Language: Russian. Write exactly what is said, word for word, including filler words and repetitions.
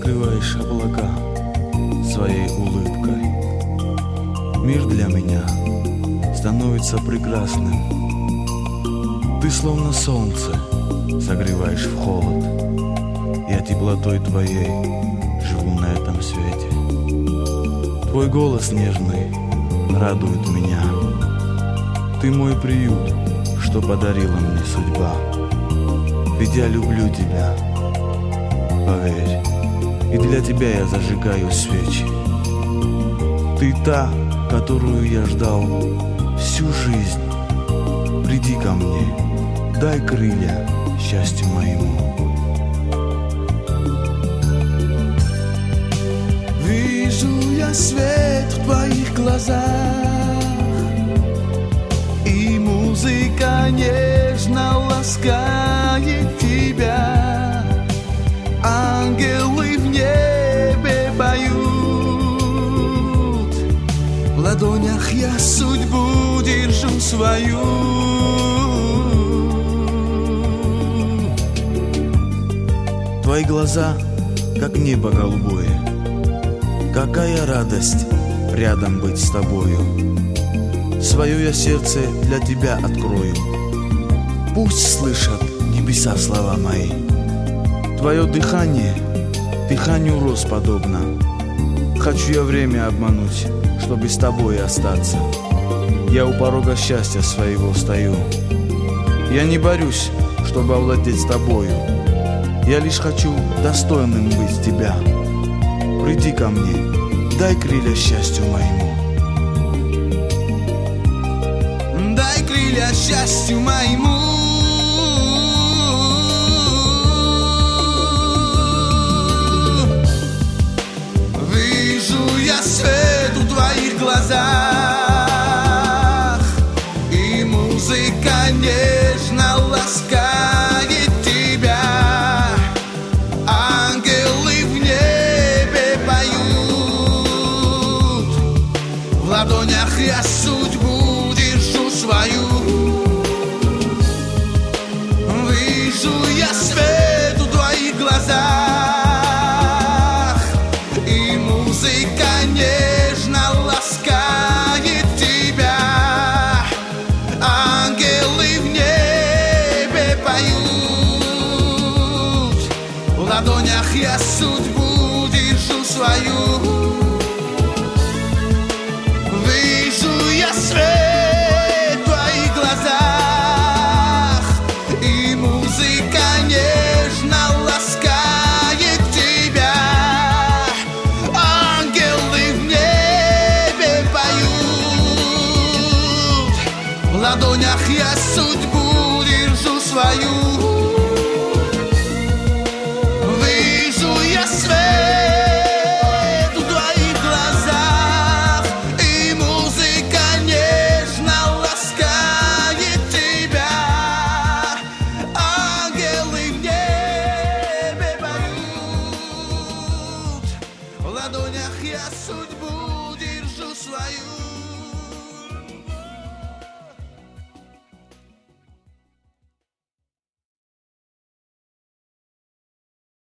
закрываешь облака своей улыбкой. Мир для меня становится прекрасным. Ты словно солнце согреваешь в холод. Я теплотой твоей живу на этом свете. Твой голос нежный радует меня. Ты мой приют, что подарила мне судьба. Ведь я люблю тебя, поверь, и для тебя я зажигаю свечи. Ты та, которую я ждал всю жизнь. Приди ко мне, дай крылья счастью моему. Вижу я свет в твоих глазах, и музыка нежно ласкает тебя. Ангелы в небе поют, в ладонях я судьбу держу свою. Твои глаза, как небо голубое. Какая радость рядом быть с тобою. Свое я сердце для тебя открою. Пусть слышат небеса слова мои. Твое дыхание дыханию роз подобно. Хочу я время обмануть, чтобы с тобой остаться. Я у порога счастья своего стою. Я не борюсь, чтобы овладеть с тобою. Я лишь хочу достойным быть тебя. Приди ко мне, дай крылья счастью моему. Дай крылья счастью моему. Вижу я свет в твоих глазах, и музыка нежно ласкает тебя. Ангелы в небе поют, в ладонях я судьбу держу свою. Вижу я свет в твоих глазах, и музыка нежно ласкает тебя. Ангелы в небе поют, в ладонях я судьбу держу свою. Вижу я свет в твоих глазах, и музыка нежно ласкает тебя. Ангелы в небе поют, в ладонях я судьбу держу свою. Вижу я свет в твоих глазах, и музыка нежно ласкает тебя. Ангелы в небе поют, в ладонях я судьбу держу свою.